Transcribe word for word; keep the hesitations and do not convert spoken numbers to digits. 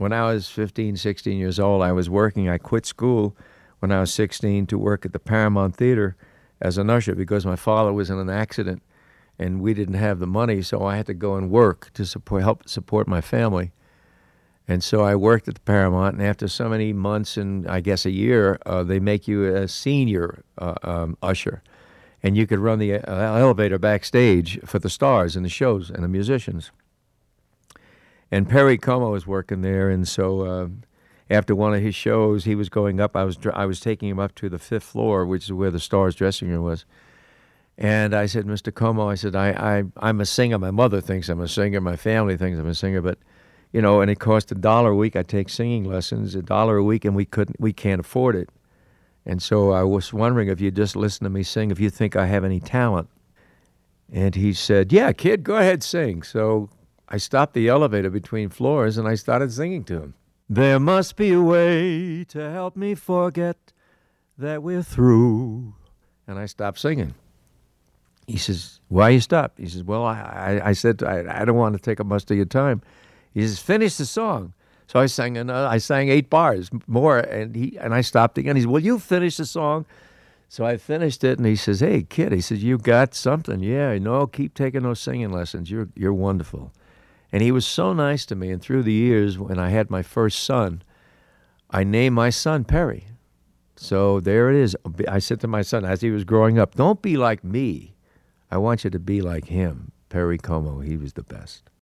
when I was fifteen, sixteen years old, I was working. I quit school when I was sixteen to work at the Paramount Theater as an usher because my father was in an accident and we didn't have the money, so I had to go and work to support, help support my family. And so I worked at the Paramount, and after so many months and I guess a year, uh, they make you a senior uh, um, usher. And you could run the uh, elevator backstage for the stars and the shows and the musicians. And Perry Como was working there, and so uh, after one of his shows, he was going up. I was I was taking him up to the fifth floor, which is where the stars' dressing room was. And I said, Mister Como, I said, I, I, I'm a singer. My mother thinks I'm a singer. My family thinks I'm a singer. But, you know, and it cost a dollar a week. I take singing lessons, a dollar a week, and we couldn't, we can't afford it. And so I was wondering if you'd just listen to me sing, if you think I have any talent. And he said, yeah, kid, go ahead, sing. So I stopped the elevator between floors, and I started singing to him. There must be a way to help me forget that we're through. And I stopped singing. He says, why you stop? He says, well, I, I, I said, I, I don't want to take up much of your time. He says, finish the song. So I sang another, I sang eight bars more, and he and I stopped again. He said, well, you finish the song. So I finished it, and he says, hey, kid, he says, you got something. Yeah, no, keep taking those singing lessons. You're you're wonderful. And he was so nice to me. And through the years, when I had my first son, I named my son Perry. So there it is. I said to my son, as he was growing up, don't be like me. I want you to be like him, Perry Como. He was the best.